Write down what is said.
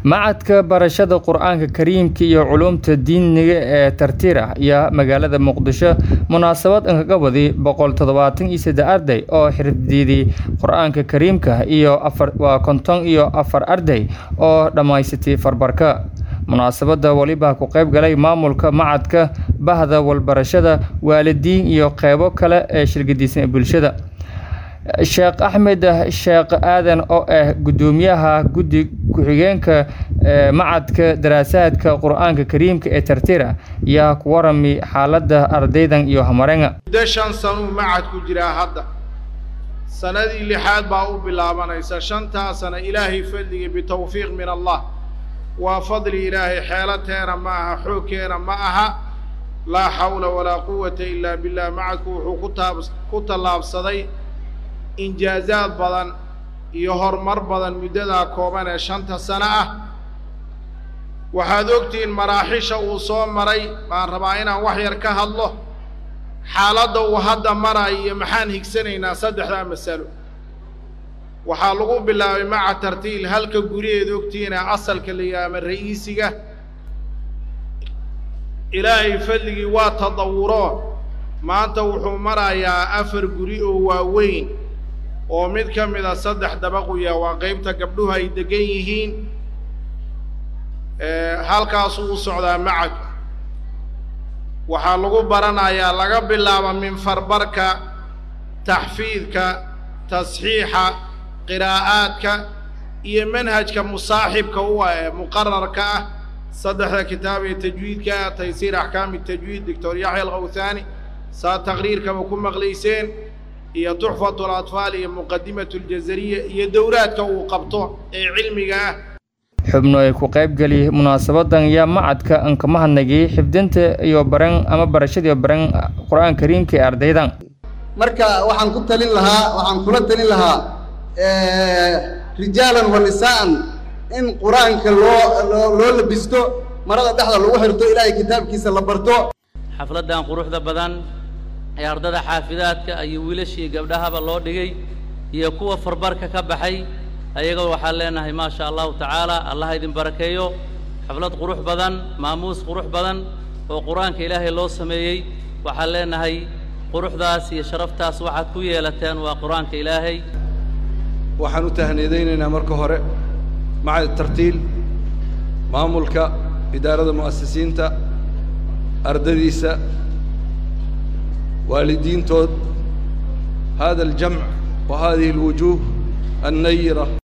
macadka barashada Qur'aanka Kariimka iyo culuumta diiniga ee Tartiira ayaa magaalada Muqdisho munaasabad kaga waday 173 arday oo xirfadii Qur'aanka Kariimka iyo 54 arday oo dhamaysatay farbarka. munaasabada waliba ku qayb galay maamulka macadka bahda walbarashada waalidiin iyo qaybo kale ee shirkadiisa bulshada. Sheekh Ahmed Sheekh Aadan oo gudoomiyaha guddi ku-xigeenka macadka daraasaadka Qur'aanka Kariimka ee Tartiira yaa ku warami xaaladda ardaydan iyo hamarenga. Dashan sano macadku jira hadda sanadii lixaad baa u bilaabanaysa shanta sano Ilaahay fadliga bi tawfiiq min Allah wa fadli Ilaahay xeelateena ma aha xoogkeena ma aha la hawla wala quwwata illa billah. macadku wuxuu ku tallaabsaday injaazaad badan iyo horumar badan muddada kooban ee shanta sano ah. waxaad ogtiin maraaxisha uu soo maray baan rabaa inaan wax yar ka hadlo. xaaladda uu hadda marayo maxaan higsanaynaa saddexda mas'alo. waxaa lagu bilaabay maca tartiil halka guriyeed ogtiin asalka la yiraahdo ra'iisiga. ilaahay fadligii waa tadawuro maanta wuxuu marayaa 4 guri oo waaweyn oo mid ka mid ah 3 dabaq waa qaybta gabdhuhu ay degan yihiin. halkaas uu socdaa macad waxaa lagu baranayaa laga bilaabo min farbarka tahfiidka tasxiixa qiraa'aadka iyo manhajka musaaxibka waa muqarrarka ah. 3 kitaab ee tajwiidka taysiir ahkaam tajwiid Dr. Yahya al-Ghawthani saa taqriirka ku maqlayseen iyo tuhfatul atfal iyo muqaddimatul jazariya iyo dawraadka uu qabto ee cilmiga ah. xubno ay ku qayb gali munaasabadan yaa macadka an ka mahadnagay xifdinta iyo baran ama barashada baran Qur'aanka Kariimka ee ardaydan. marka waxaan kula talin lahaa rijaalan wa nisaan in Qur'aanka loo labisto marada dhaxda lagu xirto Ilaahay kitaabkiisa la barto. xafladan quruxda badan ee ardada xaafidaadka ay wiilashii gabdhahaba loo dhigay iyo kuwa farbarka ka baxay ayaga waxa leenahay ma sha Allah ta'ala Allah idin barakeeyo. xaflad qurux badan maamuus qurux badan oo Qur'aanka Ilaahay loo sameeyay waxa leenahay quruxdaas iyo sharaftaas waxaad ku yeelateen waa Qur'aanka Ilaahay. waxaan u tahniideynaa marka hore macad tartiil maamulka idaarada muassisiinta ardadiisa والدين تود هذا الجمع وهذه الوجوه النيرة.